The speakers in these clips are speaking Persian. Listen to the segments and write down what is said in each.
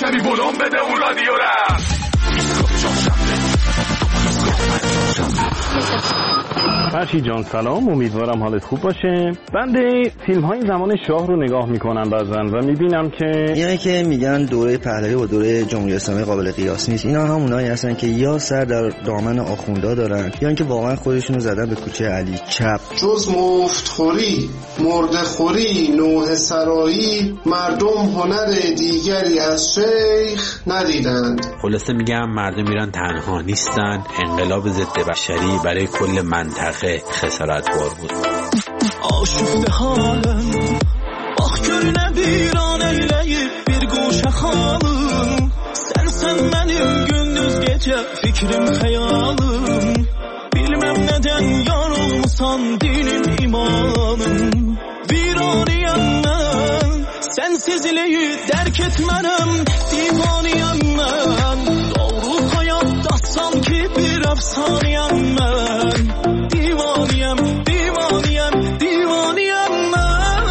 کمی بلوم بده اون رادیو را. فرشید جان سلام، امیدوارم حالت خوب باشه. بنده فیلم های زمان شاه رو نگاه میکنم بعضن و میبینم که اینایی که میگن دوره پهلوی و دوره جمهوری اسلامی قابل قیاس نیست، اینا همونایی هستن که یا سر در دامن آخوندا دارن یا اینکه واقعا خودشونو زدن به کوچه علی چپ. جز مفتخوری، مردخوری، نوحه سرایی، مردم هنر دیگری از شیخ ندیدند. خلاصه میگم مردم ایران تنها نیستن، انقلاب ضد بشری برای کل منطقه خسارتبار بود. آشفته حالم باx görünə bir an eyləyib bir qoşa xalım. Sənsən mənim gündüz gecə fikrim xəyalım. Bilməm nədən yar olmusan dinim imanım. Viraniyəm mən, sənsizliyi dərk etmənəm. Divaniyəm mən, doğru həyatda sanki bir əfsaniyəm mən. Divaniyəm, divaniyəm, divaniyəm mən.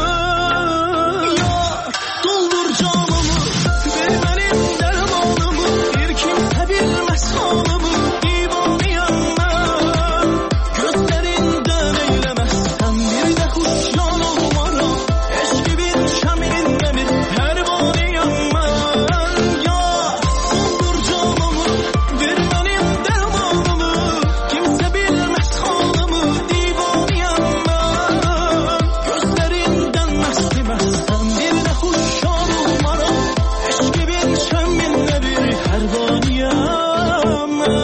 Ya doldur canımı, ver mənim dərmanımı. Bir kimsə bilməz halımı. Divaniyəm mən. Gözlərindən eyləməzsən bir də xuşyan olmaram. Eşqi bir şəminlə bir pərvaniyəm mən. Ya doldur canımı, ver mənim dərmanımı. Kimsə bilməz halımı. Divaniyəm mən. Gözlərindən məstəməzsən bir də xuşyan olmaram. Eşqi bir şəminlə bir pərvaniyəm mən.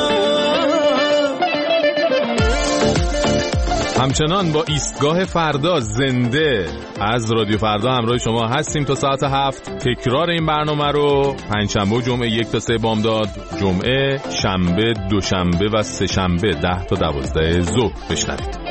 همچنان با ایستگاه فردا زنده از رادیو فردا همراه شما هستیم تا ساعت 7. تکرار این برنامه رو پنجشنبه و جمعه 1 تا 3 بامداد، جمعه، شنبه، دوشنبه و سه شنبه 10 تا 12 ظهر بشنوید.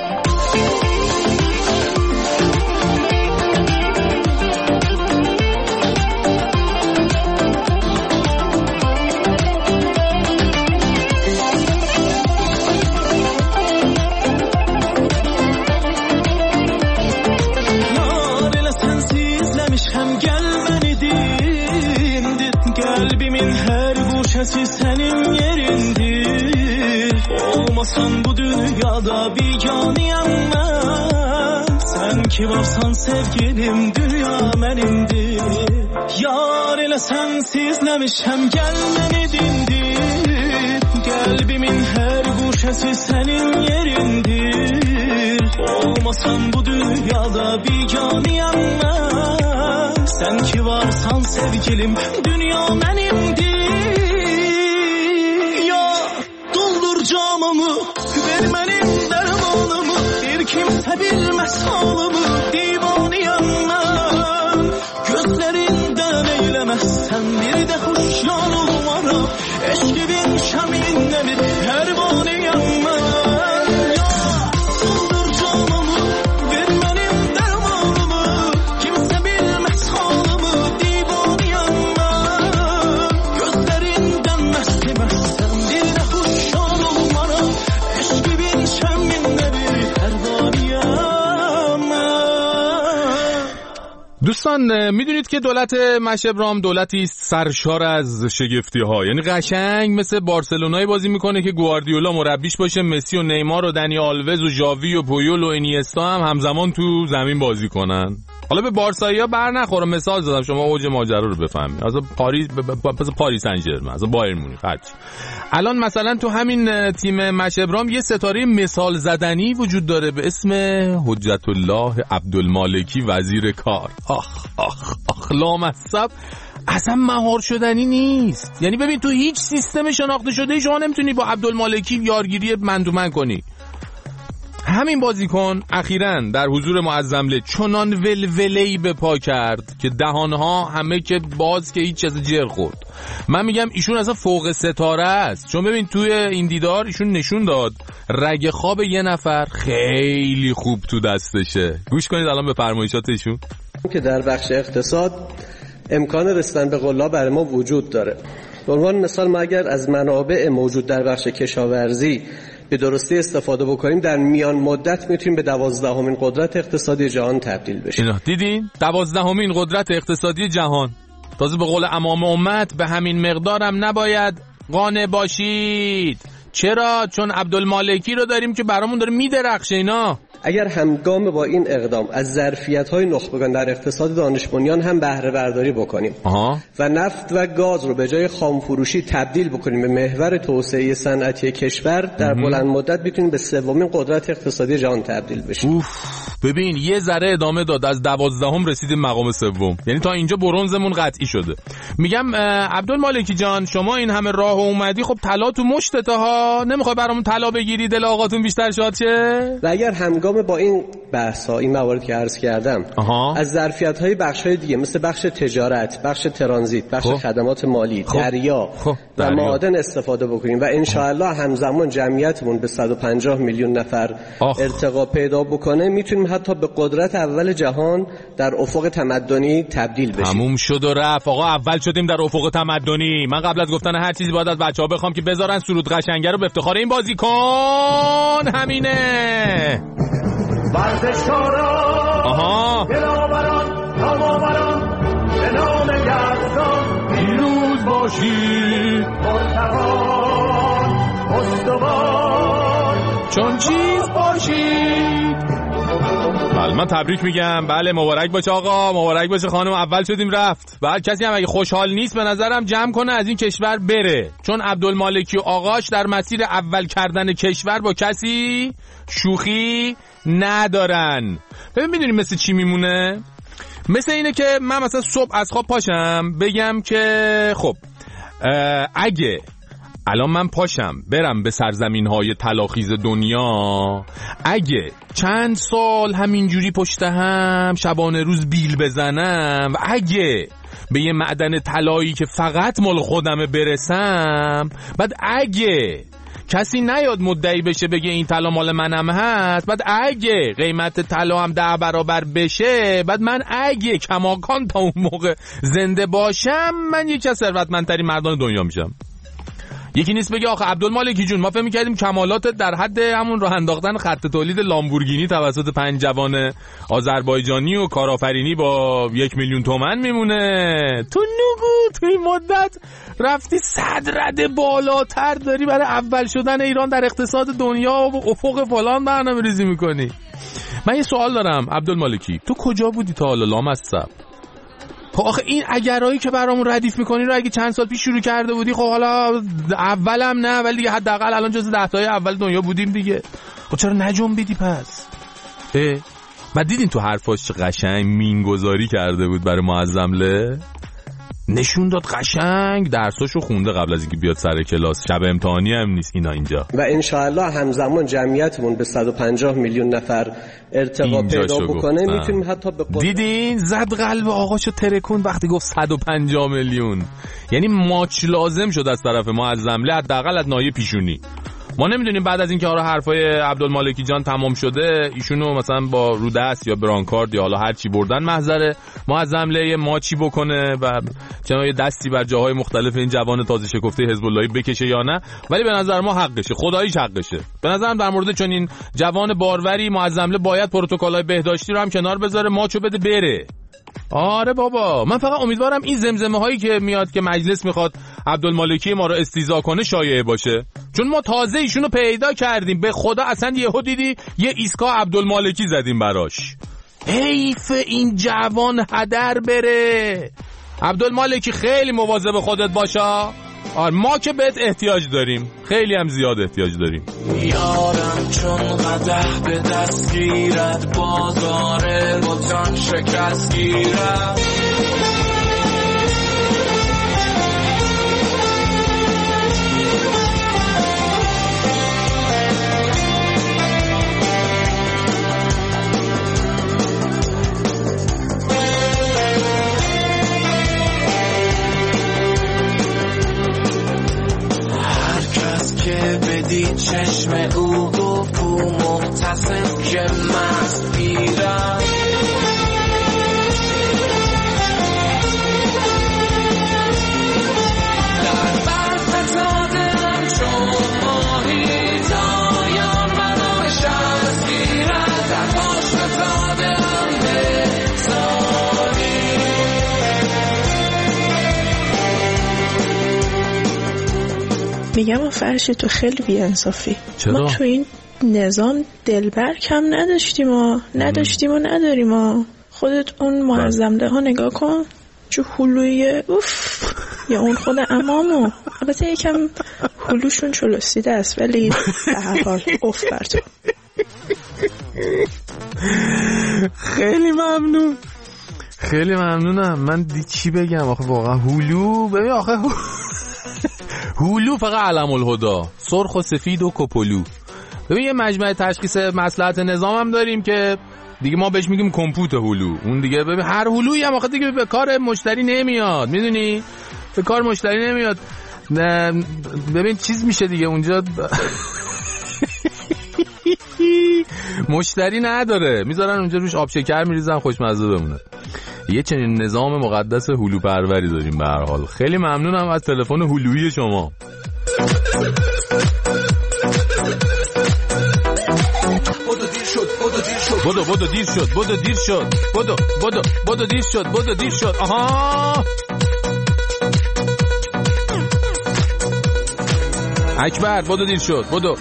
Yar elə sənsizləmişəm gəlməni dindir. Qəlbimin hər guşəsi sənin yerindir. Olmasan bu dünyada biganiyəm mən. Sən ki varsan sevgilim dünya mənimdir. Yar elə sənsizləmişəm gəlməni dindir. Qəlbimin hər guşəsi sənin yerindir. Olmasan bu dünyada biganiyəm mən. Sən ki varsan sevgilim dünya mənimdir. Ya doldur camımı, ver mənim dərmanımı. Bir kimsə bilməz halımı. Divaniyəm mən. Gözlərindən eyləməzsən bir də xuşyan olmaram. Eşqi bin şəminlə bir pərvaniyəm mən. Ya doldur camımı, ver mənim dərmanımı. Kimsə bilməz halımı. Divaniyəm mən. Gözlərindən məstəməzsən bir də xuşyan olmaram. Eşqi bin şəminlə bir pərvaniyəm mən. دوستان میدونید که دولت مشبرام دولتی است سرشار از شگفتی ها، یعنی قشنگ مثل بارسلونای بازی میکنه که گواردیولا مربیش باشه، مسی و نیمار و دنی آلوز و ژاوی و پویول و اینیستا هم همزمان تو زمین بازی کنن. حالا به بارسایی‌ها بر نخوره، مثال زدم شما اوج ماجرا رو بفهمید. از پاریس سن ژرمن، از بایر مونیخ، هرچی. الان مثلا تو همین تیم مشبرام یه ستاره مثال زدنی وجود داره به اسم حجت الله عبدالمالکی وزیر کار. آخ لامصب اصلا مهار شدنی نیست. یعنی ببین تو هیچ سیستم شناخته شده شما نمیتونی با عبدالمالکی یارگیری من کنی. همین بازیکن اخیراً در حضور معظمله چنان ولوله‌ای به پا کرد که دهانها همه که باز که هیچ چیز جر خورد. من میگم ایشون اصلا فوق ستاره است، چون ببین توی این دیدار ایشون نشون داد رگ خواب یه نفر خیلی خوب تو دستشه. گوش کنید الان به فرمایشات ایشون که در بخش اقتصاد امکان رسیدن به غلا برای ما وجود داره. به عنوان مثال ما اگر از منابع موجود در بخش کشاورزی به درستی استفاده بکنیم در میان مدت میتونیم به 12مین قدرت اقتصادی جهان تبدیل بشیم. دیدین؟ 12مین قدرت اقتصادی جهان. تازه به قول امام امت به همین مقدارم نباید قانع باشید. چرا؟ چون عبدالمالکی رو داریم که برامون داره میدرخشه. اینا اگر همگام با این اقدام از ظرفیت‌های نخبگان در اقتصاد دانش بنیان هم بهره برداری بکنیم و نفت و گاز رو به جای خامفروشی تبدیل بکنیم به محور توسعه صنعتی کشور، در بلند مدت میتونیم به سومین قدرت اقتصادی جهان تبدیل بشیم. ببین یه ذره ادامه داد، از 12 رسیدیم مقام سوم، یعنی تا اینجا برنزمون قطعی شده. میگم عبدالمالکی جان شما این همه راه اومدی، خب طلا تو مشتته ها، نمیخوای برامون طلا بگیری دل آقاتون بیشتر شاد شه؟ و اگر همگام با این بحث‌ها، این موارد که عرض کردم، از ظرفیت‌های بخش‌های دیگه مثل بخش تجارت، بخش ترانزیت، بخش خدمات مالی، دریا و معادن استفاده بکنیم و ان شاء الله همزمان جمعیتمون به 150 میلیون نفر ارتقا پیدا بکنه، میتونیم حتی به قدرت اول جهان در افق تمدنی تبدیل بشیم. تموم شد و رفت آقا، اول شدیم در افق تمدنی. من قبل از گفتن هر چیزی باید از بچه‌ها بخوام که بذارن سرود قشنگه رو به افتخار این بازیکن. همینه. ورزشکاران، دلاوران، تمامران، به نام یزدان پیروز باشید، مرتقان، استوار، چون چیز باشید. بله من تبریک میگم. بله مبارک باشه آقا، مبارک باشه خانم، اول شدیم رفت. بعد کسی هم اگه خوشحال نیست به نظرم جمع کنه از این کشور بره، چون عبدالمالکی و آقاش در مسیر اول کردن کشور با کسی شوخی ندارن. ببین میدونی مثل چی میمونه؟ مثل اینه که من مثلا صبح از خواب پاشم بگم که خب اگه الان من پاشم برم به سرزمین‌های طلاخیز دنیا، اگه چند سال همینجوری پشت هم شبانه روز بیل بزنم و اگه به یه معدن طلایی که فقط مال خودمه برسم، بعد اگه کسی نیاد مدعی بشه بگه این طلا مال منم هست، بعد اگه قیمت طلا هم 10 برابر بشه، بعد من اگه کماکان تا اون موقع زنده باشم، من یکی از ثروتمندترین مردان دنیا میشم. یکی نیست بگه آخه عبدالمالکی جون ما فکر می‌کردیم کمالاتت در حد همون راه انداختن خط تولید لامبورگینی توسط 5 جوان آذربایجانی و کارآفرینی با 1 میلیون تومان میمونه. تو نگو تو این مدت رفتی 100 رده بالاتر، داری برای اول شدن ایران در اقتصاد دنیا و افق فلان برنامه‌ریزی میکنی. من یه سوال دارم عبدالمالکی، تو کجا بودی تا حالا لامصب؟ خب آخه این اگرایی که برامون ردیف میکنی رو اگه چند سال پیش شروع کرده بودی، خب حالا اولم نه ولی حداقل الان جز 10 تای اول دنیا بودیم دیگه. خب چرا نجنبیدی پس؟ بعد دیدین تو حرفاش چه قشنگ مینگذاری کرده بود برای معظمله، نشون داد قشنگ درساشو خونده قبل از اینکه بیاد سر کلاس، شب امتحانی هم نیست اینا اینجا. و ان شاء الله همزمان جمعیتمون به 150 میلیون نفر ارتقا پیدا بکنه، میتونیم حتی به دیدین زد قلب آقاشو ترکون وقتی گفت 150 میلیون، یعنی ماچ لازم شد از طرف معظمله، حداقل از ناحیه پیشونی. ما نمیدونیم بعد از اینکه حالا حرفای عبدالمالکی جان تمام شده ایشونو مثلا با رودست یا برانکارد یا حالا هر چی بردن محضر معظمله ماچی بکنه و چنان یه دستی بر جاهای مختلف این جوان تازه شکفته حزب اللهی بکشه یا نه، ولی به نظر ما حقشه، خداییش حقشه. به نظرم در مورد چون این جوان باروری معظمله باید پروتکل‌های بهداشتی رو هم کنار بذاره، ماچو بده بره. آره بابا، من فقط امیدوارم این زمزمه هایی که میاد که مجلس میخواد عبدالمالکی ما رو استیضاح کنه شایعه باشه، چون ما تازه ایشونو پیدا کردیم. به خدا اصلا یهو دیدی یه ایسکا عبدالمالکی زدیم براش. حیف این جوان هدر بره. عبدالمالکی خیلی مواظب خودت باشا. آره ما که بهت احتیاج داریم، خیلی هم زیاد احتیاج داریم. یارم چون قدح به دست گیرد، بازار بطان شکست گیرد. بدید چشم او گفت کو مختصم که مست گیرم. در برف تازم چون ماهی تایان منو شست گیرد، در پاشت تازم به سالی. میگم فرشی تو خیلی بی‌انصافی. ما تو این نظام دلبر کم نداشتیم و نداریم. خودت اون معظمله ها نگاه کن، چه هلویه، اوف، یا اون خود امامو. البته یکم هلوشون چلوستیده است ولی به هر حال اوف بر تو. خیلی ممنونم. من چی بگم آخه واقعا هلو ببین آخه هلو فقط علم الهدا، سرخ و سفید و کپولو. ببین یه مجمع تشخیص مصلحت نظام هم داریم که دیگه ما بهش میگیم کمپوت هلو. اون دیگه ببین هر هلویی هم آخه دیگه به کار مشتری نمیاد، میدونی؟ به کار مشتری نمیاد. ببین چیز میشه دیگه اونجا مشتری نداره، میذارن اونجا روش آب شکر میریزن خوشمزه بمونه. یه چنین نظام مقدس هلو پروری داریم به هر حال. خیلی ممنونم از تلفن هلویی شما. بدو دیر شد. آها اکبر بدو دیر شد. بدو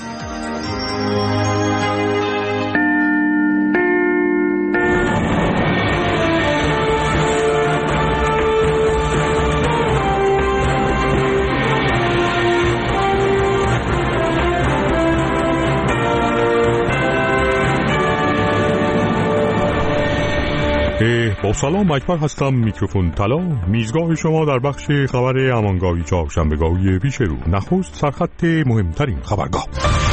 با سلام، اکبر هستم، میکروفون طلا، میزگاه شما در بخش خبر امانگاهی چهارشنبه‌گاهی پیش رو. نخست سرخط مهمترین خبرگاه.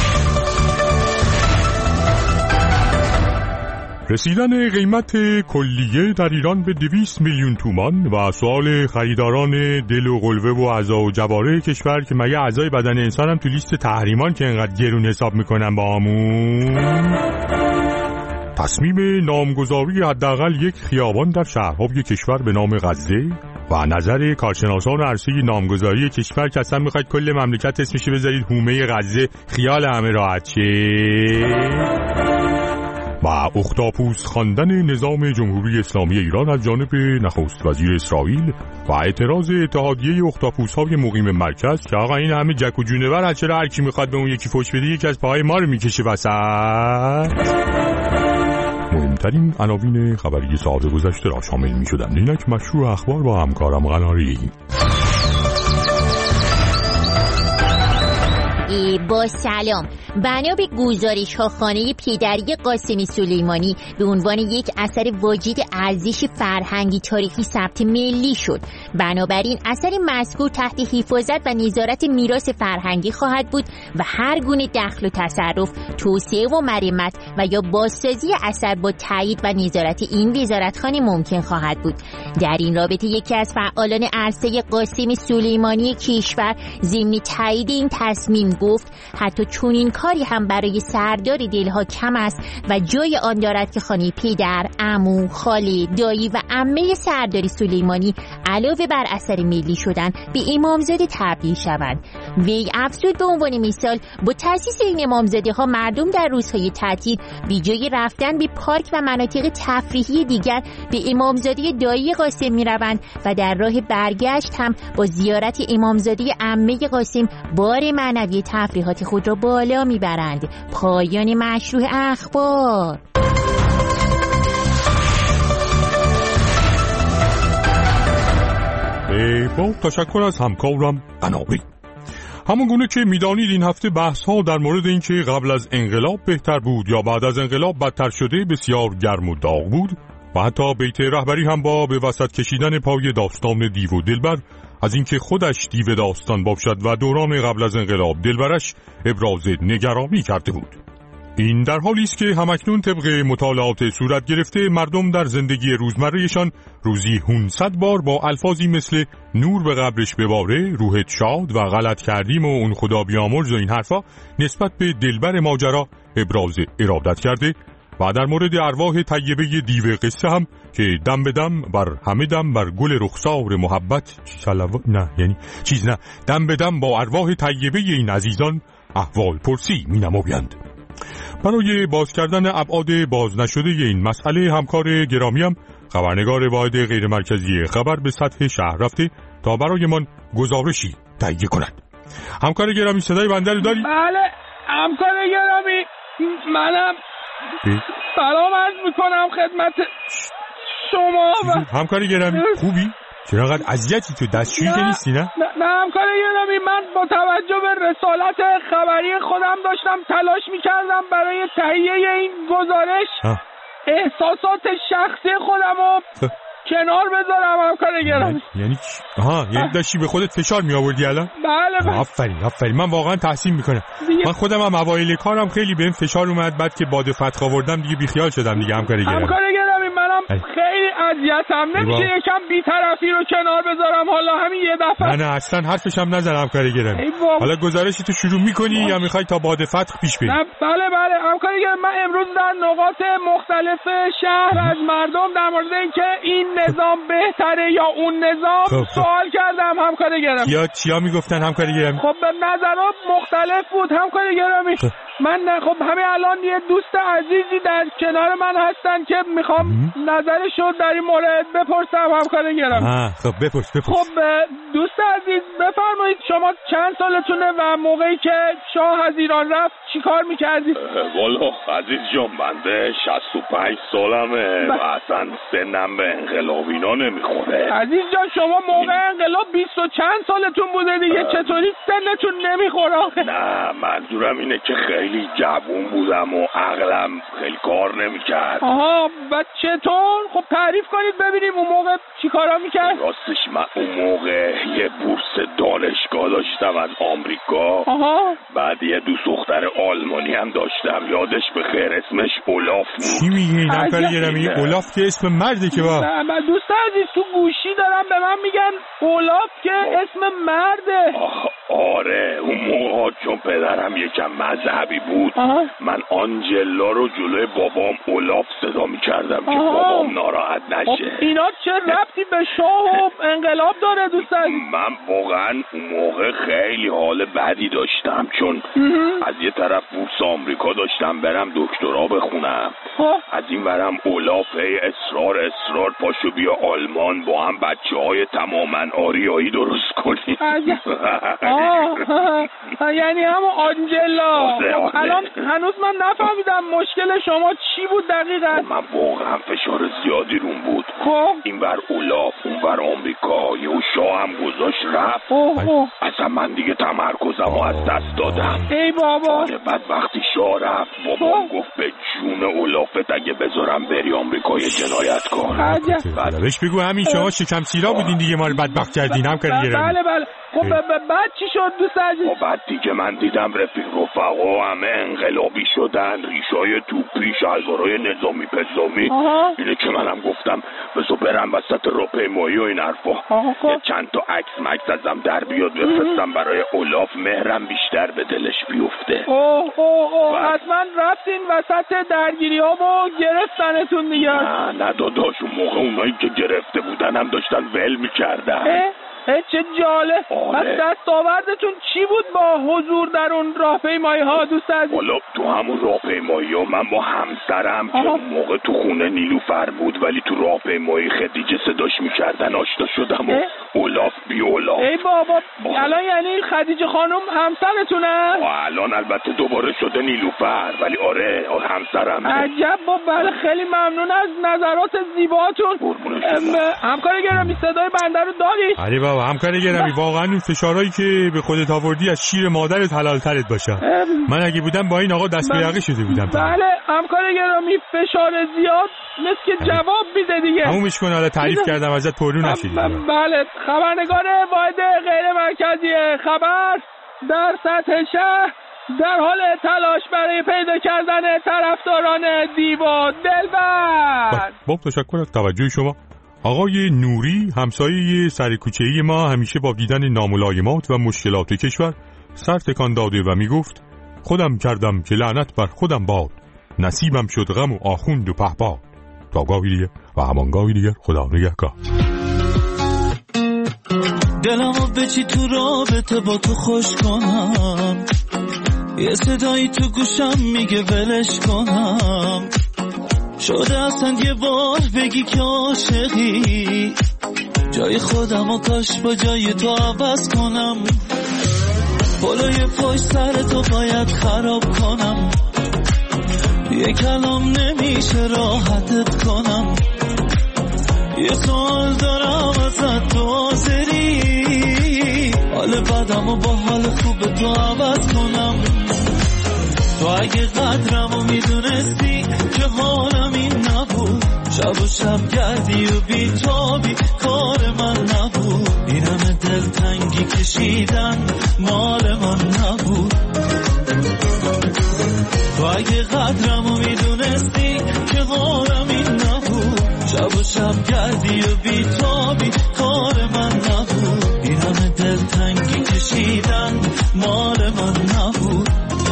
رسیدن قیمت کلیه در ایران به 200 میلیون تومان و سوال خریداران دل و قلبه و اعضا و جواره کشور که مگه اعضای بدن انسان هم تو لیست تحریمان که انقدر گرون حساب میکنن با همون. تصمیم نامگذاری حداقل یک خیابان در شهرهای کشور به نام غزه و نظر کارشناسان عرصه نامگذاری کشور که اصلا میخواید کل مملکت اسمش بذارید هومه غزه، خیال همه راحت شه. و اختاپوس خواندن نظام جمهوری اسلامی ایران از جانب نخست وزیر اسرائیل و اعتراض اتحادیه اختاپوس‌های مقیم مرکز که آقا این همه جک و جونور چرا هر کی میخواد به اون یکی فوش بده یکی از پاهای ما رو میکشه وسط. مهمترین عناوین خبری ساعت گذشته را شامل می‌شدند. اینک مشروع اخبار با همکارم قناری. با سلام. بنا به گزارش ها خانه پدری قاسمی سلیمانی به عنوان یک اثر واجد ارزش فرهنگی تاریخی ثبت ملی شد. بنابراین اثر مذکور تحت حفاظت و نظارت میراث فرهنگی خواهد بود و هر گونه دخل و تصرف، توسعه و مرمت و یا بازسازی اثر با تایید و نظارت این وزارتخانه ممکن خواهد بود. در این رابطه یکی از فعالان عرصه قاسمی سلیمانی کشور ضمن تایید این تصمیم گفت حتی چنین کاری هم برای سردار دلها کم است و جای آن دارد که خانه پدر، عمو، خاله، دایی و عمه سردار سلیمانی علاوه بر اثر ملی شدن به امامزاده تبدیل شوند. وی افزود به عنوان مثال با تأسیس این امامزاده ها مردم در روزهای تعطیل بی جای رفتن به پارک و مناطق تفریحی دیگر به امامزاده دایی قاسم می روند و در راه برگشت هم با زیارت امامزاده عمه قاسم بار معنوی تفریحات خود را بالا می برند. پایان مشروع اخبار. با تشکر از همکارم قناری. همون گونه که میدانید این هفته بحث ها در مورد این که قبل از انقلاب بهتر بود یا بعد از انقلاب بدتر شده بسیار گرم و داغ بود و حتی بیت رهبری هم با به وسط کشیدن پای داستان دیو و دلبر از اینکه خودش دیو داستان باشد و دوران قبل از انقلاب دلبرش ابراز نگرانی کرده بود. این در حالی است که همکنون طبق مطالعات صورت گرفته مردم در زندگی روزمرهشان روزی 100 بار با الفاظی مثل نور به قبرش بباره، روحت شاد و غلط کردیم و اون خدا بیامرز و این حرفا نسبت به دلبر ماجرا ابراز ارادت کرده و در مورد ارواح طیبه دیو قصه هم که دم به دم بر همه دم بر گل رخسار محبت دم به دم با ارواح طیبه این عزیزان احوال پرسی می نمایند. برای باز کردن ابعاد باز نشده این مسئله همکار گرامیم خبرنگار واحد غیر مرکزی خبر به سطح شهر رفته تا برایمان گزارشی تهیه کند. همکار گرامی صدای بنده رو داری؟ بله همکار گرامی، منم سلام عرض میکنم خدمت شما. همکار گرامی خوبی؟ چرا انقدر اذیتی تو دستشویی که نیستی نه؟ نه همکار گرامی، من با توجه به رسالت خبری خودم داشتم تلاش میکردم برای تهیه این گزارش احساسات شخصی خودمو کنار بذارم همکار گرامی. یعنی یعنی داشتی به خودت فشار می آوردی الان؟ بله. آفرین من واقعا تحسین میکنم. من خودم هم اوایل کارم خیلی بهم فشار اومد، بعد که باد فتح آوردم دیگه بیخیال شدم دیگه همکار گرامی. همکار گرامی منم خیلی اذیتم، نمیشه یکم بی‌طرفی رو کنار بذارم حالا همین یه دفعه؟ نه اصلا حرفشم نزن همکار گرامی. حالا گزارشی تو شروع میکنی یا میخوای تا باد فتح پیش بری؟ بله همکار گرامی، من امروز در نقاط مختلف شهر از مردم در مورد اینکه این نظام بهتره یا اون نظام سوال کردم همکار گرامی. چیا میگفتن همکار گرامی؟ خب نظرات مختلف بود همکار گرامی. من همین الان یه دوست عزیزی در کنار من هستن که میخوام نظرشو در این مورد بپرسم همکار گرامی. خب بپرس. خب دوست عزیز بفرمایید شما چند سالتونه و موقعی که شاه از ایران رفت چی کار میکردید؟ والا عزیز جان بنده 65 سالمه و اصلا سنم به انقلاب اینا نمیخوره. عزیز جان شما موقع انقلاب 20 و چند سالتون بوده دیگه، چطوری سنتون نمیخوره؟ نه منظورم اینه که خیلی جوون بودم و عقلم خیلی کار نمیکرد. و چطور؟ خب تعریف کنید ببینیم اون موقع چی کارا میکرد؟ راستش من اون موقع یه بورس دانشگاه داشتم از آمریکا. بعد یه دوست دختر آلمانی هم داشتم، یادش بخیر اسمش اولاف بود. چی میگی این همکار گرامی؟ اولاف که اسم مرده که با. نه من دوست عزیز تو گوشی دارم به من میگن اولاف که اسم مرده. آره اون موقع چون پدرم یکم مذهبی بود من آنجلا رو جلوی بابام اولاف صدا میکردم که بابام ناراحت نشه. اینا چه ربطی به شاه و انقلاب داره دوست عزیز؟ من واقعا اون موقع خیلی حال بدی داشتم چون از یه طرف بورس آمریکا داشتم برم دکترا بخونم، از این برم اولاف اصرار پاشو بیا آلمان با هم بچه‌های تماماً آریایی درست کنیم. یعنی همون آنجلا. الان هنوز من نفهمیدم مشکل شما چی بود دقیقاً. من واقعا فشار زیادی روم بود. این بر اولاف اون بر آمریکا یهو شاه هم گذاشت رفت. اصلا من دیگه تمرکزمو از دست دادم. ای بابا. بعد وقتی شاه رفت بابام گفت به جون اولافت اگه بذارم بری آمریکا یه جنایتکار. بهش بگو همین شما شکم سیرا بودین دیگه ما رو بدبخت کردین همکار گرامی. بله خب بعد چی شد دوست عزیز؟ بعد دیگه من دیدم رفقا همه انقلابی شدن، ریشای توپی، شلوارای نظامی پزامی. اینه که منم گفتم بذار برم وسط راهپیمایی و این حرفا یه چند تا عکس مکس ازم در بیاد بفرستم برای اولاف، مهرم بیشتر به دلش بیفته. حتما رفتین وسط درگیری ها و گرفتنتون دیگه؟ نه داداش اون موقع اونایی که گرفته بودن هم داشتن ول میکردن. چه جالب. دستاوردتون چی بود با حضور در اون راهپیمایی ها دوست عزیز؟ والا تو همون راهپیمایی ها من با همسرم که اون موقع تو خونه نیلوفر بود ولی تو راهپیمایی خدیجه صداش میکردن آشنا شدم و اولاف بی اولاف. ای بابا الان یعنی خدیجه خانم همسرتونه؟ الان البته دوباره شده نیلوفر ولی آره همسرم. عجب بله خیلی ممنون از نظرات زیباتون. همکار گرامی صدای بنده رو داری؟ آره بابا همکار گرامی واقعا اون فشارهایی که به خودت آوردی از شیر مادرت حلال ترت باشه. من اگه بودم با این آقا دست به یقه شده بودم. بله همکار گرامی فشار زیاد مثل که جواب میده دیگه. همونش کن حالا تعریف کردم ازت پررو نشید. بله خبرنگار واحد غیر مرکزی خبر در سطح شهر در حال تلاش برای پیدا کردن طرفداران دیو و دلبر. با تشکر از توجه شما. آقای نوری همسایه سرکوچه‌ای ما همیشه با دیدن ناملایمات و مشکلات کشور سر تکان داده و میگفت خودم کردم که لعنت بر خودم باد، نصیبم شد غم و آخوند و پهپاد. تا گاهی دیگه و همان گاهی دیگه خدا نگهدار. دلمو بچی تو رابطه با تو خوش کنم، یه صدایی تو گوشم میگه ولش کنم، شده اصلا یه بار بگی که عاشقی، جای خودمو کاش با جای تو عوض کنم. بالای پشت سر تو باید خراب کنم، یه کلام نمیشه راحتت کنم، یه سوال دارم ازت تو حاضری حال بدم و با حال خوب تو عوض کنم. تو اگه قدرمو میدونستی که حالم این نبود، شب و شب گردی و بیتابی کار من نبود، این همه دلتنگی کشیدن مال من نبود. تو اگه قدرمو میدونستی که حالم این نبود، شب و شب گردی و بیتابی کار من نبود، این همه دلتنگی کشیدن مال من نبود.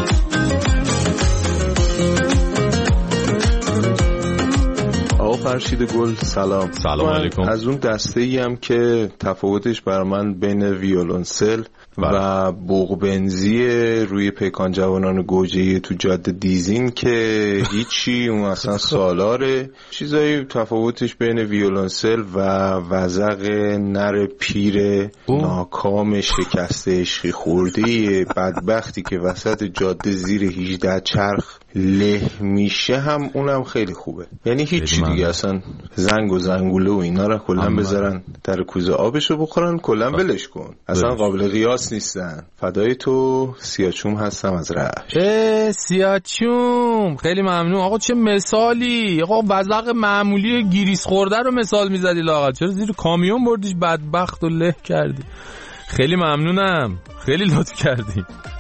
فرشید گل سلام. سلام علیکم. از اون دسته ای هم که تفاوتش بر من بین ویولنسل و بوقبنزی روی پیکان جوانان گوجه‌ای تو جاده دیزین که هیچی، اون اصلا سالاره. چیزایی تفاوتش بین ویولنسل و وزق نر پیر ناکام شکسته عشقی خورده بدبختی که وسط جاده زیر 18 چرخ له میشه، هم اونم خیلی خوبه. یعنی هیچی دیگه، اصلا زنگ و زنگوله و اینا رو کلا بذارن در کوزه آبشو بخورن، کلا ولش کن، اصلا قابل قیاس نیستن. فدای تو، سیاچوم هستم از رشت. سیاچوم خیلی ممنون آقا. چه مثالی آقا، وزق معمولی گیریس خورده رو مثال میزدی لاغر، چرا زیر کامیون بردیش بدبخت و له کردی. خیلی ممنونم، خیلی لطف کردی.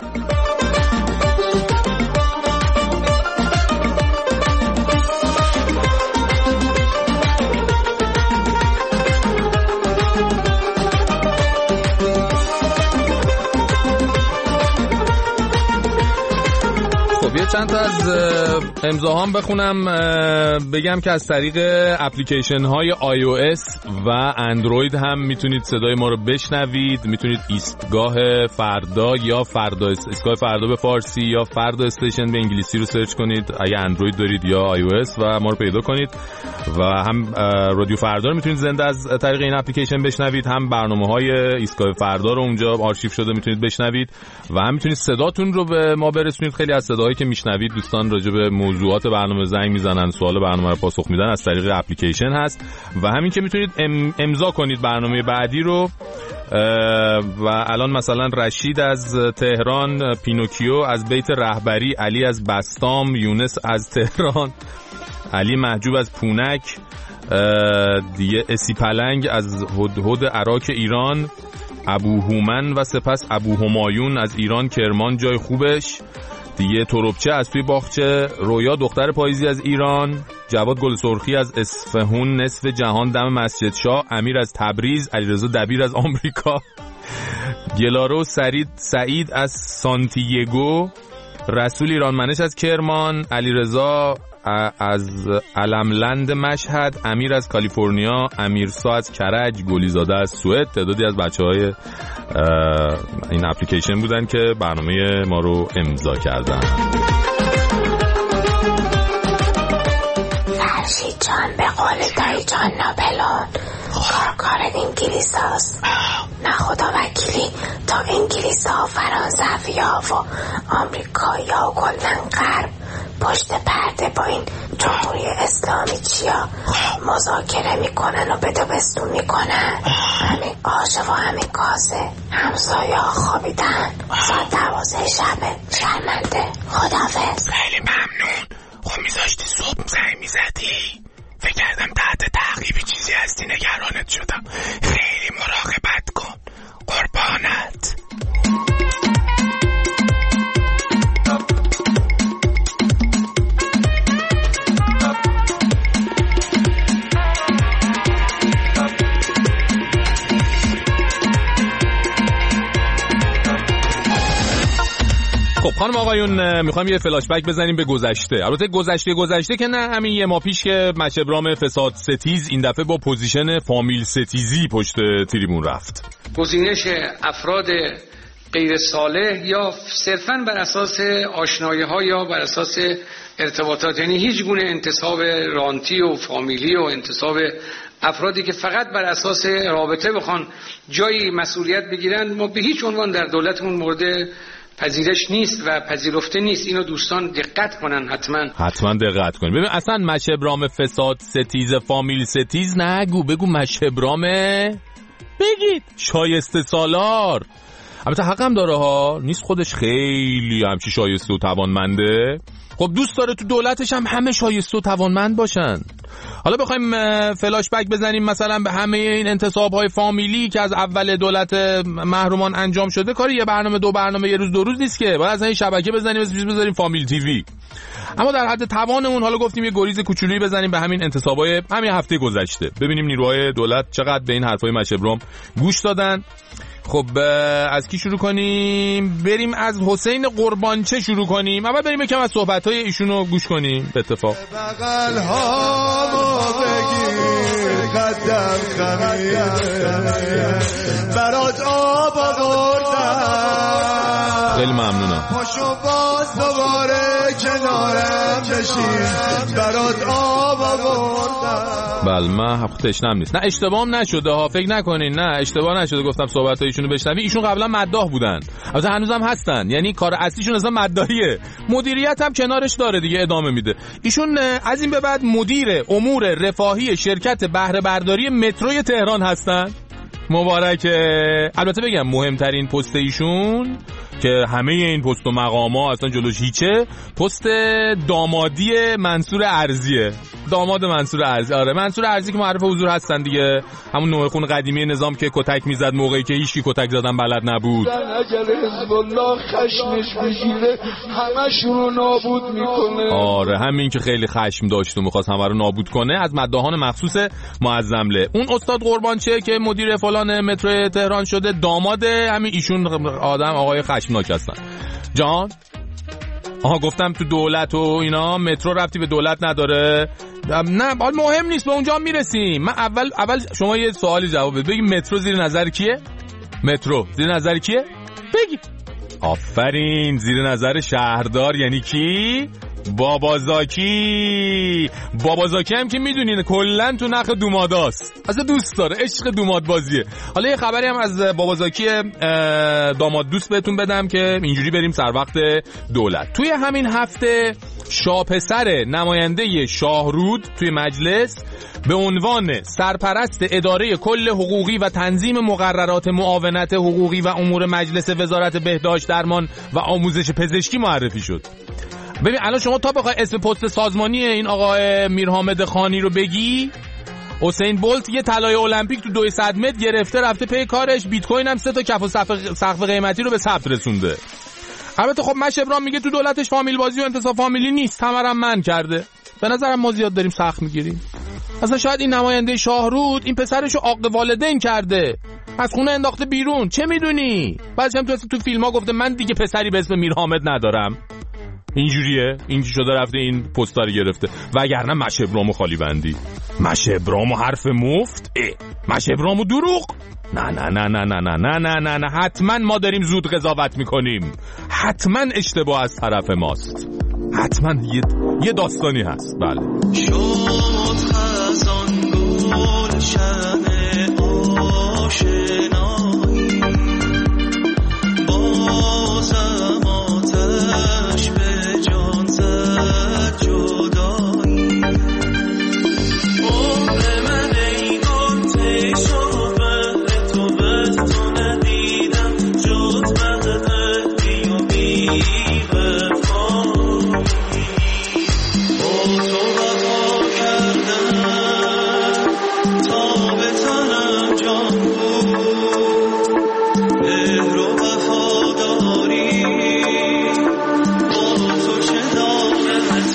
چند تا از امضاهام بخونم، بگم که از طریق اپلیکیشن های iOS و اندروید هم میتونید صدای ما رو بشنوید. میتونید ایستگاه فردا یا ایستگاه فردا به فارسی یا فردا استیشن به انگلیسی رو سرچ کنید اگه اندروید دارید یا iOS و ما رو پیدا کنید. و هم رادیو فردا رو میتونید زنده از طریق این اپلیکیشن بشنوید، هم برنامه‌های ایستگاه فردا رو اونجا آرشیو شده میتونید بشنوید و هم میتونید صداتون رو به ما برسونید. خیلی از صداهایی که میشنوید دوستان راجع به موضوعات برنامه زنگ میزنن، سوال برنامه رو پاسخ میدن، از طریق اپلیکیشن هست. و همین که میتونید امضا کنید برنامه بعدی رو. و الان مثلا رشید از تهران، پینوکیو از بیت رهبری، علی از بستام، یونس از تهران، علی محجوب از پونک، دیگه اسی پلنگ از هدهد عراق ایران، ابو هومن و سپس ابو همایون از ایران کرمان جای خوبش، دیگه تروبچه از توی باغچه، رویا دختر پاییزی از ایران، جواد گل سرخی از اصفهون نصف جهان دم مسجد شاه، امیر از تبریز، علیرضا دبیر از آمریکا، گلارو سعید از سانتیاگو، رسول ایرانمنش از کرمان، علیرضا از علملند مشهد، امیر از کالیفرنیا، امیرسا از کرج، گلیزاده از سوئد. تعدادی از بچه‌های این اپلیکیشن بودن که برنامه ما رو امضا کردن. فرشید جان به قول دایی جان ناپلون کار انگلیس هست، نه خدا وکیلی تا انگلیس ها، فرانسویا و آمریکایی ها و کلن غرب پشت پرده با این جمهوری اسلامی چیا مذاکره میکنن و بدبستون میکنن. همین آش و همین کاسه همسایه ها خوابیدن، ساعت 12 شبه. شرمنده. خداحافظ. خیلی ممنون. خب میذاشتی صبح زنگ میزدی؟ فکر کردم تحت تعقیبی چیزی هستی، نگرانت شدم. خیلی مراقبت کن. قربانت. خب خانم آقایون، میخوایم یه فلاش بک بزنیم به گذشته. البته گذشته که نه، همین یه ماه پیش که مشبرام فساد ستیز این دفعه با پوزیشن فامیل ستیزی پشت تریبون رفت. گزینش افراد غیر صالح یا صرفاً بر اساس آشنایی‌ها یا بر اساس ارتباطات، یعنی هیچ گونه انتصاب رانتی و فامیلی و انتصاب افرادی که فقط بر اساس رابطه بخوان جایی مسئولیت بگیرن، ما به هیچ عنوان در دولتمون مورد پذیرش نیست و پذیرفته نیست. اینو دوستان دقت کنن، حتما دقت کنن. ببین اصلا مشهبرام فساد ستیز فامیل ستیز نگو، بگو مشهبرام بگید شایسته سالار. البته حقم داره ها، نیست خودش خیلی همچی شایسته و توانمنده، خب دوست داره تو دولتش هم همه شایسته و توانمند باشن. حالا بخوایم فلاش بک بزنیم مثلا به همه این انتصاب‌های فامیلی که از اول دولت محرومان انجام شده، کاری یه برنامه دو برنامه یه روز دو روز نیست که، باید از این شبکه بزنیم بذاریم فامیل تیوی. اما در حد توانمون حالا گفتیم یه گریز کوچولویی بزنیم به همین انتصاب‌های همین هفته گذشته، ببینیم نیروهای دولت چقدر به این حرفای مشهبرام گوش دادن. خب از کی شروع کنیم؟ بریم از حسین قربانچه شروع کنیم. اول بریم یکم از صحبت‌های ایشونو گوش کنیم. به اتفاق بغل هامو بگیر قدم خمیده برات آب آوردم، خیلی ممنونم. پاشو باز دوباره کنارم بشین برات آب آوردم. بله من تشنم نیست. نه اشتباهم نشده ها، فکر نکنین، نه اشتباه نشده گفتم صحبت‌های ایشونو بشنوی. ایشون قبلا مداح بودن، البته هنوزم هستن، یعنی کار اصلیشون اصلا مداحیه، مدیریت هم کنارش داره دیگه، ادامه میده. ایشون از این به بعد مدیر امور رفاهی شرکت بهره برداری متروی تهران هستن. مبارکه. البته بگم مهمترین پست ایشون که همه این پست و مقام‌ها اصلا جلوش هیچه، پست دامادی منصور ارزیه. داماد منصور ارزی. آره منصور ارزی که معرف حضور هستن دیگه، همون نوع خون قدیمی نظام که کتک میزد موقعی که هیچکی کتک زدن بلد نبود. اگر حزب الله خشمش بگیره همشون رو نابود میکنه. آره همین که خیلی خشم داشت و می‌خواست همه رو نابود کنه. از مداحان مخصوص معظمله. اون استاد قربانچه که مدیر فلان مترو تهران شده، داماد همین ایشون آدم آقای خشمناک هستن. جان گفتم تو دولت و اینا مترو ربطی به دولت نداره. نه مهم نیست، به اونجا میرسیم. من اول شما یه سوالی جواب بده. بگی مترو زیر نظر کیه؟ مترو زیر نظر کیه؟ بگی. آفرین، زیر نظر شهردار. یعنی کی؟ بابازاکی هم که میدونین کلن تو نخ دوماداست، اصلا دوست داره، عشق دوماد بازیه. حالا یه خبری هم از بابازاکی داماد دوست بهتون بدم که اینجوری بریم سر وقت دولت. توی همین هفته شاپسر نماینده شاهرود توی مجلس به عنوان سرپرست اداره کل حقوقی و تنظیم مقررات معاونت حقوقی و امور مجلس وزارت بهداشت درمان و آموزش پزشکی معرفی شد. ببین الان شما تا بخوای اسم پست سازمانی این آقای میرحامد خانی رو بگی، حسین بولت یه طلای المپیک تو 200 متر گرفته رفته پی کارش، بیت کوین هم 3 تا کف و سقف قیمتی رو به ثبت رسونده. البته خب مشهبرام میگه تو دولتش فامیل بازی و انتصاب فامیلی نیست، همرم من کرده. به نظرم ما زیاد داریم سخت میگیریم. اصلا شاید این نماینده شاهرود این پسرشو عاق والدین کرده، از خونه انداخته بیرون، چه میدونی؟ بعدش هم تو فیلم‌ها گفته من دیگه پسری به اسم میرحامد ندارم. اینجوریه، اینجوری شده رفته این پستا رو گرفته. وگرنه مشهبرامو خالی بندی، مشهبرامو حرف مفت، مشهبرامو دروغ. نه حتما ما داریم زود قضاوت میکنیم، حتما اشتباه از طرف ماست، حتما یه داستانی هست. بله شد خزان گل شب آشنایی، بازم آتش به جان زد جدایی، عمر من ای گل تیشو به تو ندیدم جز بدهی و بی وفایی، با تو وفا کردم تا به تنم جان بود، مهر و وفاداری با تو چه دارد،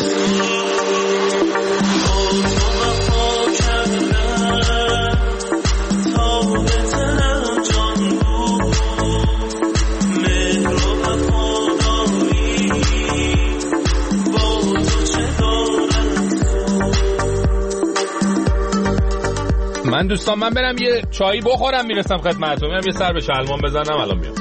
با تو وفا کردم تا به تنم جان بود، مهر و وفاداری با تو چه دارد. من دوستان من برم یه چایی بخورم میرسم خدمتتون، میرم یه سر به شلوان بزنم الان میام.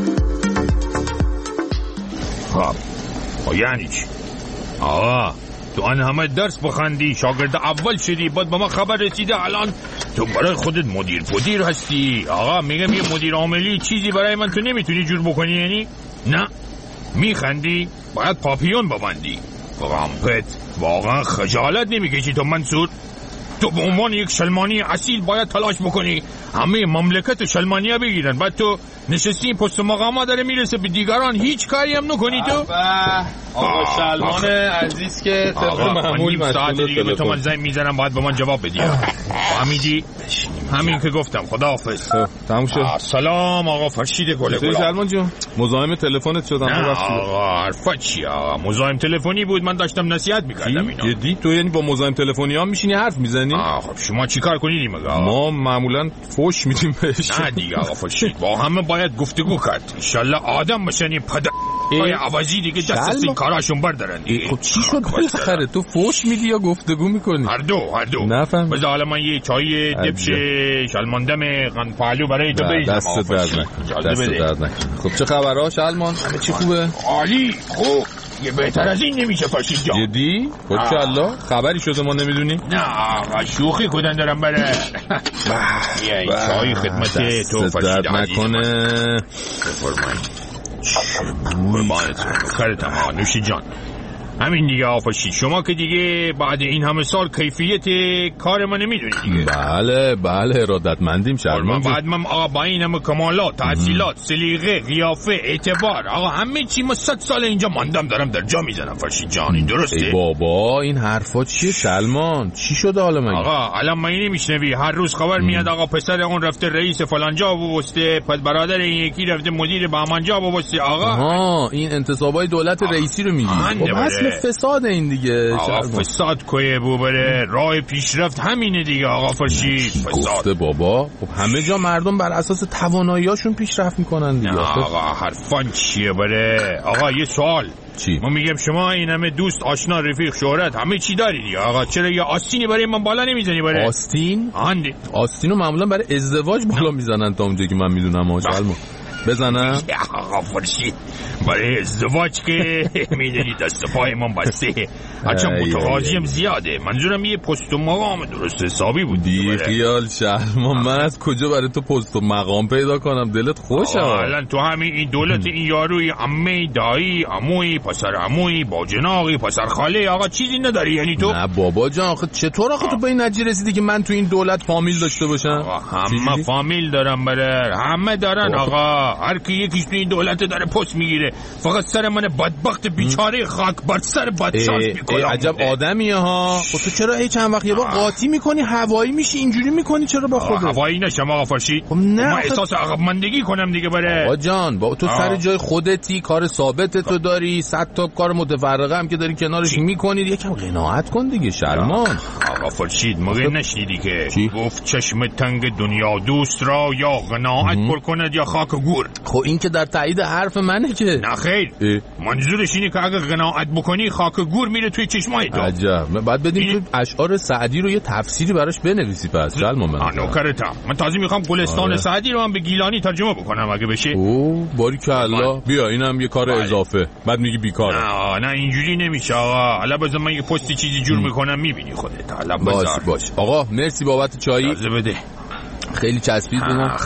خب یعنی چی؟ تو آن همه درس بخوندی، شاگرد اول شدی، بعد به ما خبر رسیده الان تو برای خودت مدیر هستی. آقا میگم یه مدیر عاملی چیزی برای من تو نمیتونی جور بکنی؟ یعنی نه میخندی؟ باید پاپیون ببندی. رامپت واقعا خجالت نمیکشی تو منصور؟ تو به عنوان یک شلمانی اصیل باید تلاش بکنی همه مملکت شلمانیه بگیرن، بعد تو نشستی پست مقامه داره میرسه به دیگران، هیچ کاری هم نکنی تو. آقا شلمان عزیز که طبق معمول مسئول دیگه به تو من زنگ میزنم، باید به من جواب بدی. فهمیدی؟ همین که گفتم. خداحافظ. تموم شد. سلام آقا فرشید گل. شلمان جون مزاحم تلفنت شدم. نه آقا حرفا چیه؟ مزاحم تلفنی بود، من داشتم نصیحت میکردم. اینا جدی تو یعنی با مزاحم تلفنی ها میشینی حرف میزنی؟ خب شما چیکار کنید مگه؟ ما معمولا فوش میدیم بهش. نه دیگه آقا فرشید با همه باید گفتگو کرد. ان شاء الله آدم بشنی پدر ای عوضی دیگه دست از این کاراشون بردارن. خب چی شد بالاخره؟ تو فوش میدی یا گفتگو میکنی؟ هر دو نفهم. بذار حالا من یه چای دبش شلماندم قندپهلو برای تو بریزم. دست درد نکن. خب چه خبرها شلمان؟ همه چی خوبه؟ عالی. خوب یه بهتر از این نمیشه فرشید جان. جدی؟ انشالله. خبری شده ما نمیدونیم؟ نه آقا شوخی کدن دارم بره. بیا این چای خدمت تو فرشید درد نکنه. بفرمایید. قربانتون کارتم آقا نوشی جان. همین دیگه آفاشید. شما که دیگه بعد این همه سال کیفیت کار ما نمیدونی دیگه. بله ارادتمندیم شلمان جون. بعد من آقا با این همه کمالات، تحصیلات، سلیقه، قیافه، اعتبار، آقا همه چی ما 100 سال اینجا ماندم دارم در جا میزنم فرشید جان. این درسته؟ ای بابا این حرفا چیه شلمان؟ چی شده حالا مگه؟ آقا الان ما اینی میشنوی هر روز خبر میاد آقا پسر اون رفته رئیس فلان جا وابسته، پس برادر این یکی رفته مدیر بهمان جا وابسته. آقا این انتصابای دولت رئیسی رو میگی؟ فساد این دیگه. آقا فساد کوی بو بره، راه پیشرفت همینه دیگه آقا فرشید. فساد بابا. خب همه جا مردم بر اساس تواناییاشون پیشرفت میکنن دیگه. آقا حرفان چیه بره؟ آقا یه سوال. چی؟ ما میگم شما این همه دوست، آشنا، رفیق، شهرت همه چی داری دیگه آقا، چرا یه آستینی برای من بالا نمیزنی؟ برای آستین؟ آستینو معمولا برای ازدواج بالا میزنن تا اونجایی که من میدونم. بزنم آقا فرشید برای ازدواج که میدونی دست پای من بسته، هرچند متقاضیم زیاده. منظورم یه پست و مقام درست حسابی بود. بی خیال شلمان، من از کجا برای تو پست و مقام پیدا کنم؟ دلت خوشه. الان تو همین این دولت این یاروی عمه، دایی، عموی، پسر عموی، باجناقی، پسر خاله، آقا چیزی نداری یعنی تو؟ نه بابا جان آخه چطور آخه تو به این نتیجه رسیدی که من تو این دولت فامیل داشته باشم؟ آقا همه فامیل دارن بره، همه دارن آقا. هر کی یکیش تو این دولت داره پست میگیره، فقط سر من بدبخت بیچاره خاک بر سر بدشانس میکنه. عجب آدمیه ها. خب تو چرا هیچ چند وقت یه بار قاطی میکنی هوایی میشی اینجوری میکنی؟ چرا با خودت هوایی نشم آقا فرشید؟ خب نه من احساس عقب‌ماندگی کنم دیگه بره. آقا جان با تو سر جای خودتی، کار ثابت تو داری، 100 تا کار متفرقه هم که داری کنارش میکنی، یکم قناعت کن دیگه شلمان. آقا فرشید مگه نشنیدی که گفت چشم تنگ دنیا دوست را یا قناعت پر کند یا خاک گور؟ خب این که در تایید حرف منه که نه خیر. منظورش اینه که اگه قناعت بکنی خاک گور میره توی چشمای تو. عجب. بعد بدیم تو اشعار سعدی رو یه تفسیری براش بنویسی پس شلمان. نوکرتم. من تازه میخوام گلستان سعدی رو هم به گیلانی ترجمه بکنم اگه بشه. باریکالله. بیا اینم یه کار اضافه. بعد میگی بیکاره. نه اینجوری نمیشه آقا. حالا بذار من یه پستی چیزی جور میکنم میبینی خودت. حالا باش. آقا مرسی بابت چایی. بده. خیلی چسبید بودم.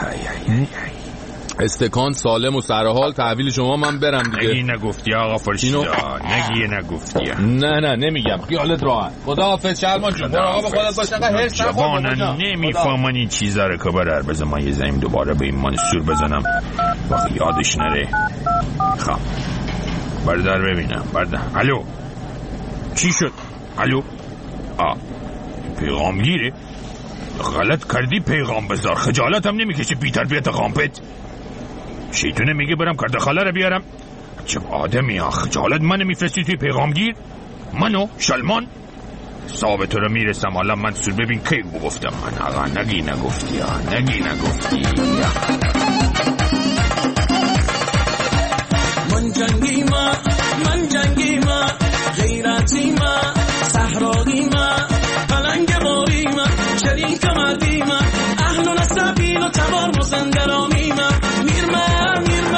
استکان سالم و سرحال تحویل شما من برم دیگه. نگی نگفتی آقا فرشید. نگفتی. نه نمیگم. خیالت راحت. خداحافظ شلمان جون. برو آقا به خودت باش. هرس نخور. نمیفهمن این چیزا رو که برار. بذار من یه زنگ دوباره به این منصور بزنم وقتی یادش نره. خب بردار ببینم. الو چی شد؟ الو پیغامگیره. غلط کردی پیغام بذار. خجالت هم نمیکشه بی تربیت قامپت. شیطونه میگه برم کرده خاله رو بیارم. چه آدمی ها. خجالت من میفرستی توی پیغامگیر؟ منو شلمان صاحب تو رو میرسم. حالا منصور ببین کی گفتم من. آقا نگی نگفتی. من جنگی ما غیرتی ما صحرایی ما پلنگ باری ما شریک مردی ما اهل و نسبین و تبار مزندرامی ما میرما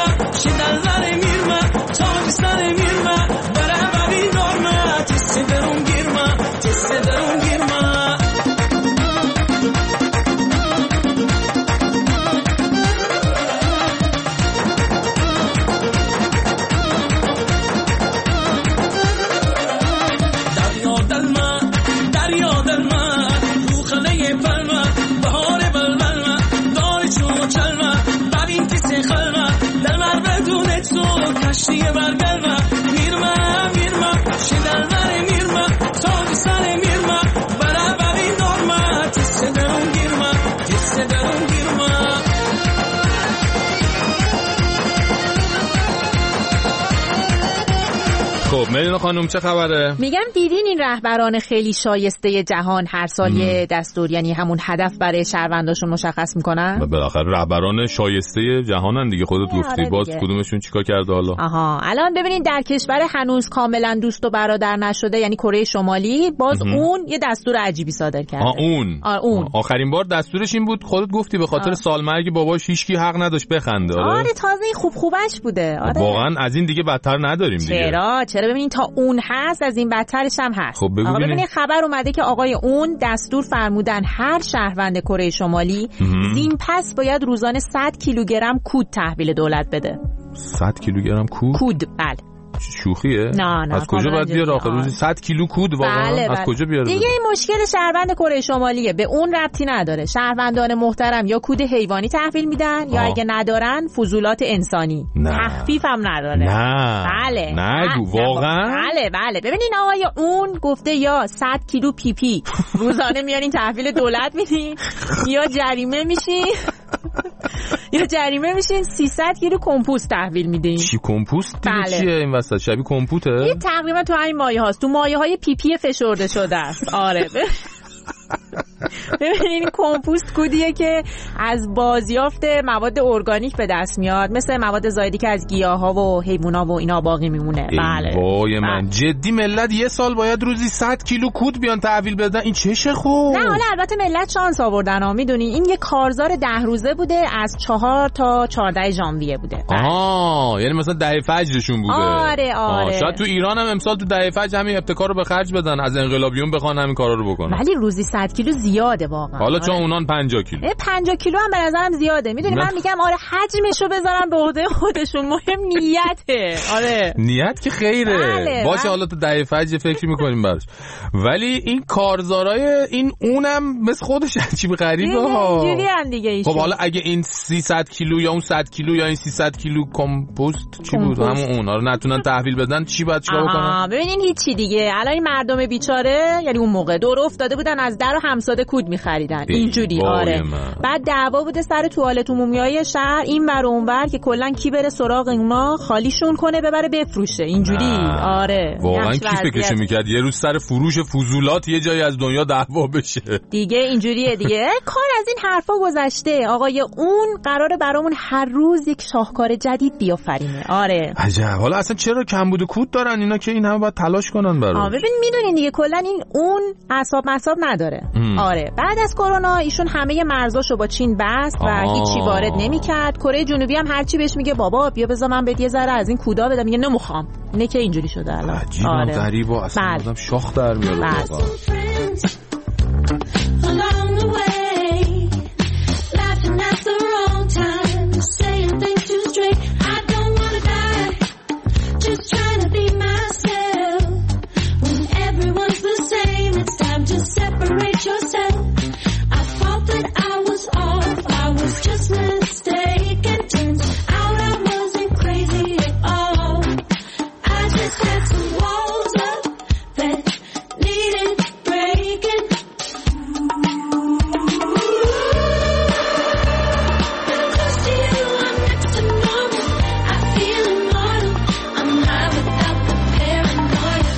شدل زر میرما تاج سر میرما برای ببین نرمه تیسی درون خب ملینا خانم چه خبره؟ میگم دیدین این رهبران خیلی شایسته جهان هر سال یه دستور، یعنی همون هدف برای شهرونداشون مشخص میکنن؟ بالاخره رهبران شایسته جهانن دیگه، خودت گفتی. باز کدومشون چیکار کرده حالا؟ الان ببینین در کشور هنوز کاملا دوست و برادر نشده، یعنی کره شمالی، باز اون یه دستور عجیبی صادر کرده. اون آخرین بار دستورش این بود، خودت گفتی به خاطر سالمرگ باباش هیچکی حق نداشت بخنده. آره تازه خوبش بوده. آره واقعا از این دیگه بدتر نداریم دیگه. چرا ببینین تا اون هست از این بدترش هم هست. خب ببینین خبر اومده که آقای اون دستور فرمودن هر شهروند کره شمالی زین پس باید روزانه 100 کیلوگرم کود تحویل دولت بده. 100 کیلوگرم کود؟ بله. شوخیه؟ نه از کجا باید بیاره آخه روزی 100 کیلو کود واقعا؟ بله. از کجا بیاره؟ دیگه این مشکل شهروند کره شمالیه، به اون ربطی نداره. شهروندان محترم یا کود حیوانی تحویل میدن یا اگه ندارن فضولات انسانی. تخفیف هم نداره. نه بله. نگو واقعا؟ بله. ببینین آقای اون گفته یا 100 کیلو پی پی روزانه میارین تحویل دولت میدین یا جریمه میشین 300 کیلو کمپوست تحویل میدین. چی کمپوست دیگه؟ بله. چیه این وسط؟ شبیه کمپوته؟ این تقریبا تو همین مایه هاست، تو مایه های پی پی فشرده شده است. آره ببینین کمپوست کودیه که از بازیافت مواد ارگانیک به دست میاد، مثل مواد زایدی که از گیاها و حیوونا و اینا باقی میمونه. بله وای من جدی ملت یه سال باید روزی 100 کیلو کود بیان تحویل بدن؟ این چشه خوب؟ نه حالا البته ملت شانس آوردن ها، میدونی این یه کارزار 10 روزه بوده، از 4 تا 14 ژانویه بوده. یعنی مثلا دهه فجرشون بوده. آره شاید تو ایران هم امسال تو دهه فجر همین ابتکار رو به خرج بدن، از انقلابیون بخوان همین کارا رو بکنن. ولی روزی 100 کیلو زیاده واقعا. حالا چون اونان 50 کیلو 50 کیلو هم به نظرم زیاده. میدونی من میگم آره حجمشو بذارن به عهده خودشون، مهم نیته. آره نیت که خیره. بله. باشه حالا تو دهه فجر فکر میکنیم براش، ولی این کارزارای این اونم مثل خودش عجیب غریبه ها. اینجوری هم دیگه ایشون. خب حالا اگه این 300 کیلو یا اون 100 کیلو یا این 300 کیلو کمپوست چی بود همون اون رو نتونن تحویل بدن، چی باید چیکار بکنن؟ ببینین هیچی دیگه. الان این مردم بیچاره یعنی اون موقع دور افتاده بودن از در و همساده کود می‌خریدن اینجوری. آره بعد دعوا بوده سر توالت عمومیای شهر، این بر اون بر که کلا کی بره سراغ اونا خالیشون کنه ببره بفروشه اینجوری. آره واقعا کی فکرش می‌کرد یه روز سر فروش فضولات یه جایی از دنیا دعوا بشه دیگه؟ اینجوریه دیگه. کار از این حرفا گذشته. آقای اون قراره برامون هر روز یک شاهکار جدید بیافرینه. آره عجب. حالا اصلا چرا کمبود کود دارن اینا که این همه باید تلاش کنن براش؟ ببین میدونین دیگه کلا این اون اعصاب نداره. آره بعد از کرونا ایشون همه مرزاشو با چین بست و هیچی وارد نمیکرد. کره جنوبی هم هرچی بهش میگه بابا بیا بذار من بهت یه ذره از این کودا بدم، میگه نمیخوام. اینه که اینجوری شده الان. عجیبه. آره. غریبه اصلا. آدم شاخ در میاره واقعا. Separate yourself. I thought that I was off. I was just mistaken. Turns out I wasn't crazy at all. I just had some walls up that needed breaking. Close to you, I'm next to normal. I feel immortal. I'm high without the paranoia.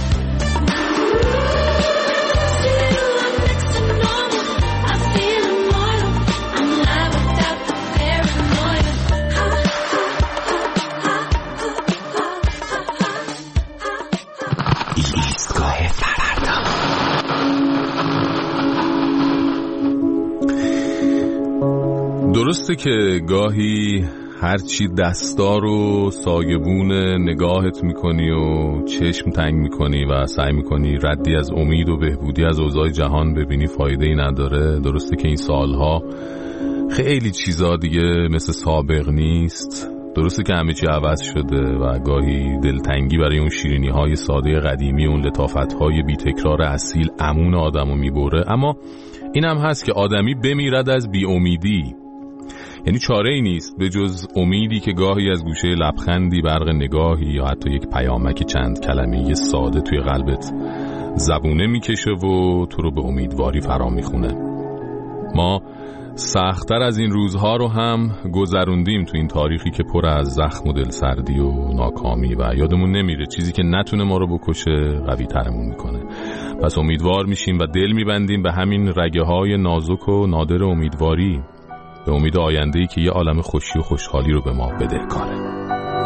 درسته که گاهی هرچی دستار و سایبون نگاهت میکنی و چشم تنگ میکنی و سعی میکنی ردی از امید و بهبودی از اوضاع جهان ببینی فایده‌ای نداره. درسته که این سالها خیلی چیزا دیگه مثل سابق نیست. درسته که همه چی عوض شده و گاهی دلتنگی برای اون شیرینی‌های ساده قدیمی، اون لطافت‌های بی تکرار اصیل امون آدمو میبره. اما این هم هست که آدمی بمیرد از بی امیدی. یعنی چاره ای نیست به جز امیدی که گاهی از گوشه لبخندی، برق نگاهی یا حتی یک پیامک چند کلمه‌ای ساده توی قلبت زبونه میکشه و تو رو به امیدواری فرا میخونه. ما سخت‌تر از این روزها رو هم گذروندیم تو این تاریخی که پر از زخم و دلسردی و ناکامی و یادمون نمیره چیزی که نتونه ما رو بکشه قوی ترمون میکنه. پس امیدوار میشیم و دل میبندیم به همین رگه‌های نازک و نادر امیدواری، به امید آینده‌ای که یه عالم خوشی و خوشحالی رو به ما بدهکاره.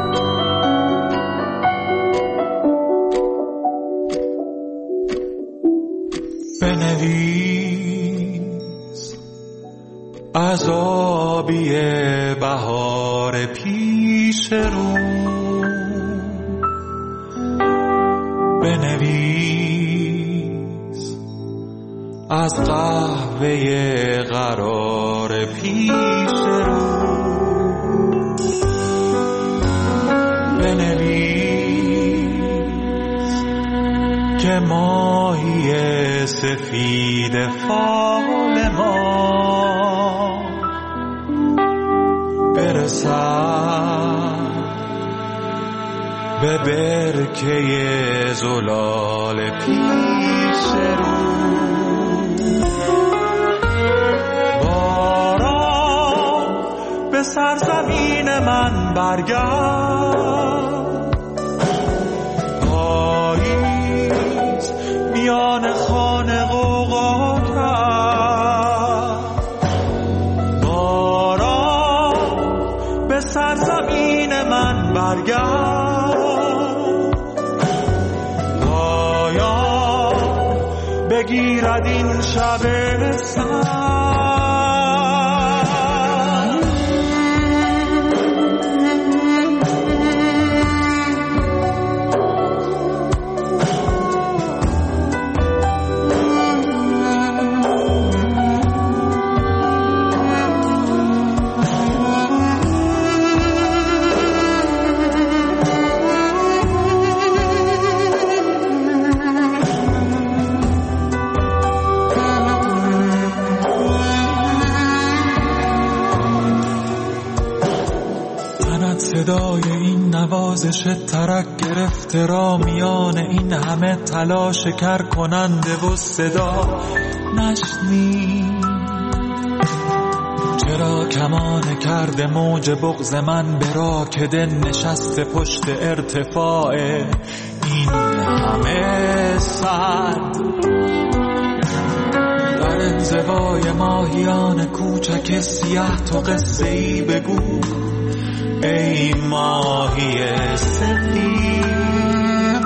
بنویس از آبی بهار پیش رو، بنویس از قهوه قرار پیش رو، بنویس که ماهی سفید فال ما برسد به برکه زلال پیش رو. باران به سرزمین من برگرد، پاییز میان خانه غوغا کرد. باران به سرزمین من برگرد، پایان بگیرد این شب سرد. صدای این نوازش ترک گرفته را میان این همه تلاش کر کننده و صدا نشنی. چرا کمان کرده موج بغض من به راکده نشسته پشت ارتفاع این همه سد؟ در انزوای ماهیان کوچک سیاه تو قصه ای بگو ای ماهی سفید،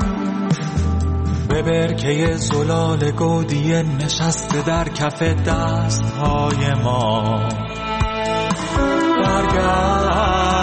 به برکه زلال گودیه نشسته در کف دستهای ما. برگرد